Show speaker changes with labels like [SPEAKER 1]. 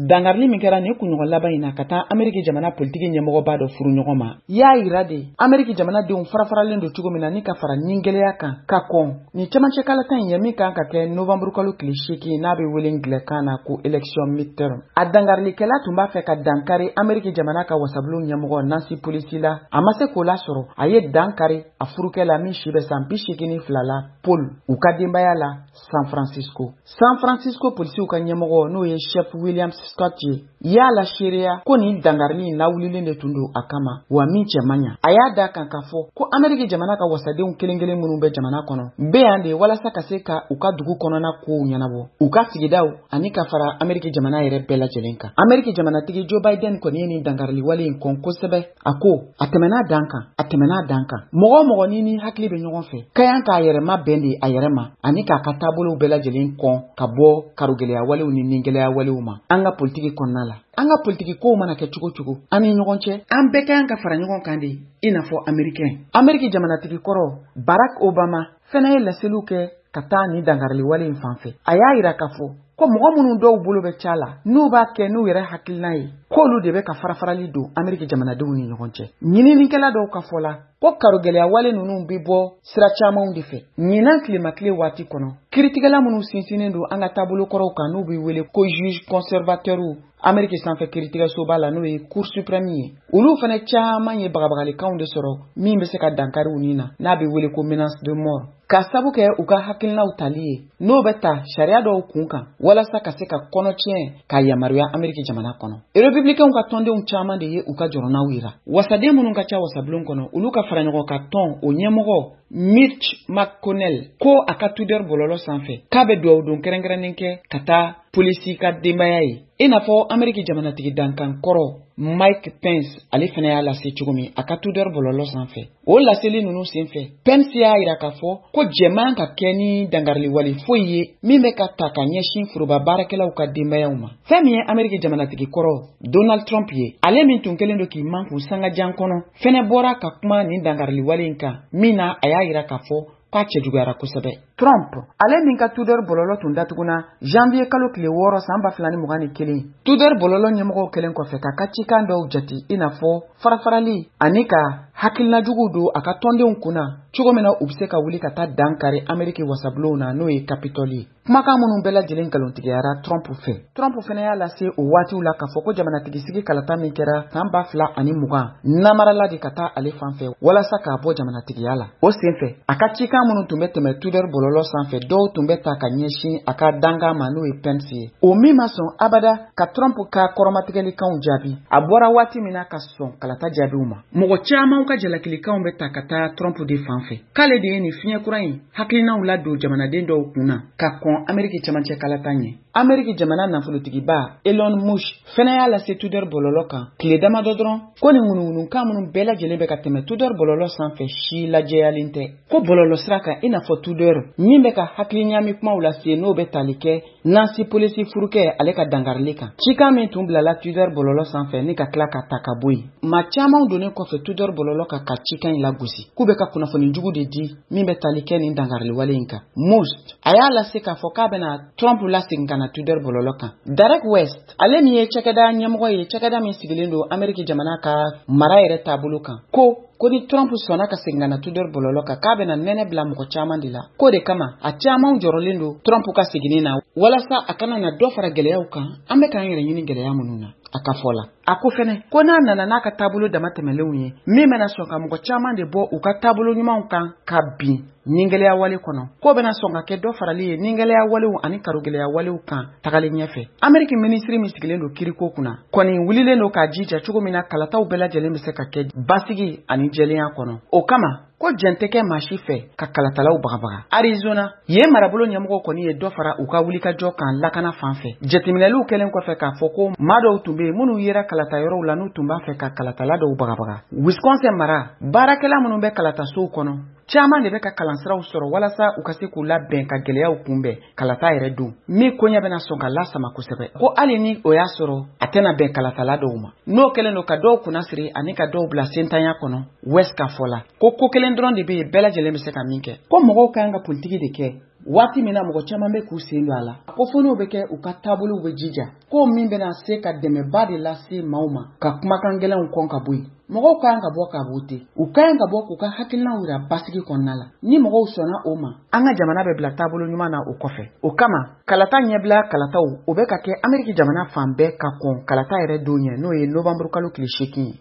[SPEAKER 1] dangarli min kɛra ni kunɲɔgɔn laban in na ka taa Ameriki jamana politiki ɲɛmɔgɔba dɔ furu ɲɔgɔn ma y'a yira de Ameriki jamanadenw farafaralen don cogo min na ni ka fara nin gɛlɛya kan ka kɔn ni cɛmancɛ kalata in ye min kan ka kɛ novembre kalo tile 8 n'a bɛ wele ngilɛkan na ko election midterm. A dangarlikɛla tun b'a fɛ ka dankari Ameriki jamana ka wasabulon ɲɛmɔgɔ Nancy Pelosi la a ma se k'o lasɔrɔ a ye dankari a furukɛ la min si bɛ san 82 la Paul u ka denbaya la San Francisco polisiw ka ɲɛmɔgɔ n'o ye chef William Scott ye y'a la seereya ko nin dangarili in lawulilen de tun don a kama wa min cɛ man ɲa a y'a da kan ka fɔ ko Ameriki jamana ka wasadenw kelen-kelen minnu bɛ jamana kɔnɔ bɛ yan de walasa ka se ka u ka dugu kɔnɔna kow ɲɛnabɔ u ka sigidaw ani ka fara Ameriki jamana yɛrɛ bɛɛ lajɛlen kan. Ameriki jamanatigi Joe Biden kɔni ye nin dangarili wale in kɔn kosɛbɛ a ko a tɛmɛna dan kan mɔgɔ ni hakili bɛ ɲɔgɔn fɛ ka yan k'a yɛrɛma bɛn de a yɛrɛ ma ani k'a ka taabolow bɛɛ lajɛlen kɔn ka bɔ karogɛlɛya walew ni ningɛlɛya walew ma an ka politiki kɔnɔna la. An ka politiki kow mana kɛ cogo cogo an ni ɲɔgɔn cɛ an bɛɛ kan ka fara ɲɔgɔn kan de i n'a fɔ Ameriki jamanatigi kɔrɔ Barack Obama fɛnɛ ye laseliw kɛ ka taa ni dangarili wale in fan fɛ a y'a yira ka fɔ ko mɔgɔ minnu dɔw bolo bɛ ca la n'u b'a kɛ n'u yɛrɛ hakilina ye k'olu de bɛ ka farafarali don Ameriki jamanadenw ni ɲɔgɔn cɛ. Ɲininikɛla dɔw ka fɔ la ko karogɛlɛya wale ninnu bɛ bɔ sira camanw de fɛ ɲinan tilemakile waati kɔnɔ kiritigɛla minnu sinsinnen don an ka taabolo kɔrɔw kan n'u bɛ wele ko juge conservateur Ameriki sanfɛ kiritigɛsoba la n'o ye Cour suprême ye olu fana caman ye bagabagalikanw de sɔrɔ min bɛ se ka dankari u ni na n'a bɛ wele ko menace de mort ka sabu kɛ u ka hakilinaw tali ye n'o bɛ ta sariya dɔw kun kan walasa ka se ka kɔnɔtiɲɛ ka yamaruya Ameriki jamana kɔnɔ. Républicains ka tɔndenw caman de ye u ka jɔrɔnaw yira wasaden minnu ka ca wasabulon kɔnɔ olu ka fara ɲɔgɔn ka tɔn o ɲɛmɔgɔ Mitch McConnell ko a ka Twitter bɔlɔlɔ sanfɛ k'a bɛ dugawu don kɛrɛnkɛrɛnnen kɛ ka taa polisi ka denbaya ye i n'a fɔ Ameriki jamanatigi dankan kɔrɔ Mike Pence ale fana y'a lase cogo min a ka Twitter bɔlɔlɔ sanfɛ o laseli ninnu senfɛ Pence y'a yira k'a fɔ ko jɛman ka kɛ ni dangarili wale foyi ye min bɛ ka ta ka ɲɛsin foroba baarakɛlaw ka denbayaw ma. Fɛn min ye Ameriki jamanatigi kɔrɔ Donald Trump ye ale min tun kelen don k'i man k'u sangajan kɔnɔ fɛnɛ bɔra ka kuma nin dangarili wale in kan min na a y'a yira k'a fɔ k'a cɛ juguyara kosɛbɛ. Trump ale min ka Twitter bɔlɔlɔ tun datuguna janvier kalo tile 6 san 2021 Twitter bɔlɔlɔ ɲɛmɔgɔw kelen kɔfɛ ka ka cikan dɔw jate i n'a fɔ farafarali ani ka hakilina jugu don a ka tɔndenw kunna cogo min na u bɛ se ka wuli ka taa dankari Ameriki wasabulon na n'o ye Capitol ye. Kumakan minnu bɛɛ lajɛlen nkalontigiyara Trump fɛ. Trump fana y'a lase o waatiw la k'a fɔ ko jamanatigi sigi kalata min kɛra san 2020 namarala de ka taa ale fan fɛ walasa k'a bɔ jamanatigiya la. O senfɛ a ka cikan minnu tun bɛ tɛmɛ Twitter bɔlɔlɔ sanfɛ dɔw tun bɛ ta ka ɲɛsin a ka danka ma n'o ye Pence ye. O min ma sɔn abada ka Trump ka kɔrɔmatigɛlikanw jaabi a bɔra waati min na ka sɔn kalata jaabiw ma. Mɔgɔ caman ka jalakilikanw bɛ ta ka taa Trump de fan fɛ k'ale de ye nin fiɲɛ kura in hakilinaw la don jamanaden dɔw kunna ka kɔn Ameriki cɛmancɛ kalata ɲɛ. Ameriki jamana nafolotigiba Elon Musk fɛnɛ y'a lase Twitter bɔlɔlɔ kan tile damadɔ dɔrɔn ko nin ŋunuŋunukan minnu bɛɛ lajɛlen bɛ ka tɛmɛ Twitter bɔlɔlɔ sanfɛ si lajɛyalen tɛ ko bɔlɔlɔ sira kan i n'a fɔ Twitter min bɛ ka hakili ɲami kumaw lase n'o bɛ tali kɛ Nancy Pelosi furukɛ ale ka dangarili kan cikan min tun bilala Twitter bɔlɔlɔ sanfɛ ni ka tila ka ta ka bɔ yen maa caman donnen kɔfɛ Twitter bɔlɔlɔ kan ka cikan in lagosi k'u bɛ ka kunnafoni jugu de di min bɛ tali kɛ nin dangarili wale in kan. Musk a y'a lase k'a fɔ k'a bɛna Trump lasegin ka na Twitter bɔlɔlɔ kan. Derek West ale min ye cakɛda ɲɛmɔgɔ ye cakɛda min sigilen don Ameriki jamana ka mara yɛrɛ taabolo kan ko ni Trump sɔnna ka segin ka na Twitter bɔlɔlɔ kan k'a bɛna nɛnɛ bila mɔgɔ caman de la ko de kama a caman jɔrɔlen don Trump ka seginni na walasa a kana na dɔ fara gɛlɛyaw kan an bɛ k'an yɛrɛ ɲini gɛlɛya minnu na a ka fɔ la. A ko fɛnɛ ko n'a nana n'a ka taabolo dama tɛmɛlenw ye min bɛna sɔn ka mɔgɔ caman de bɔ u ka taabolo ɲumanw kan ka bin ningɛlɛya wale kɔnɔ ko bɛna sɔn ka kɛ dɔ farali ye ningɛlɛya walew ani karogɛlɛya walew kan tagalen ɲɛfɛ. Ameriki minisiri min sigilen don kiriko kunna kɔni wulilen don k'a jija cogo min na kalataw bɛɛ lajɛlen bɛ se ka kɛ basigi ani jɛlenya kɔnɔ. O kama ko jɛn tɛ kɛ maa si fɛ ka kalatalaw bagabaga. Arizona yen marabolo ɲɛmɔgɔ kɔni ye dɔ fara u ka wulikajɔ kan lakana fan fɛ. Jateminɛliw kɛlen kɔfɛ k'a fɔ ko maa dɔw tun bɛ yen minnu yera kalata yɔrɔw la n'u tun b'a fɛ ka kalatala dɔw bagabaga. Wisconsin mara baarakɛla minnu bɛ kalatasow kɔnɔ caman de bɛ ka kalansiraw sɔrɔ walasa u ka se k'u labɛn ka gɛlɛyaw kunbɛn kalata yɛrɛ don min koɲɛ bɛna sɔn ka lasama kosɛbɛ ko hali ni o y'a sɔrɔ a tɛna bɛn kalatala dɔw ma n'o kɛlen don ka dɔw kunnasiri ani ka dɔw bila sentanya kɔnɔ West ka fɔ la ko kelen dɔrɔn de bɛ yen bɛɛ lajɛlen bɛ se ka min kɛ ko mɔgɔw kan ka politiki de kɛ waati min na mɔgɔ caman bɛ k'u sen don a la ko fo n'o bɛ kɛ u ka taabolow bɛ jija ko min bɛna se ka dɛmɛba de lase maaw ma ka kumakan gɛlɛnw kɔn ka bɔ yen. Mɔgɔw kan ka bɔ ka voter u kan ka bɔ k'u ka hakilinaw yira basigi kɔnɔna la. Ni mɔgɔw sɔnna o ma an ka jamana bɛ bila taabolo ɲuman na o kɔfɛ. O kama kalata ɲɛbila kalataw o bɛ ka kɛ Ameriki jamana fan bɛɛ ka kɔn kalata yɛrɛ don ɲɛ n'o ye Novembre kalo tile 8 ye.